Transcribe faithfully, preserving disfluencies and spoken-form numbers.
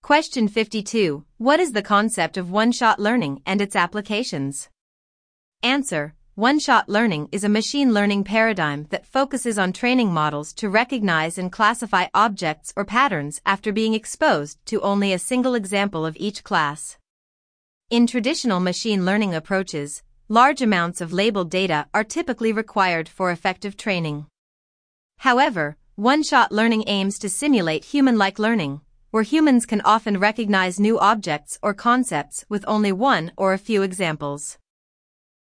Question fifty-two. What is the concept of one-shot learning and its applications? Answer. One-shot learning is a machine learning paradigm that focuses on training models to recognize and classify objects or patterns after being exposed to only a single example of each class. In traditional machine learning approaches, large amounts of labeled data are typically required for effective training. However, one-shot learning aims to simulate human-like learning, where humans can often recognize new objects or concepts with only one or a few examples.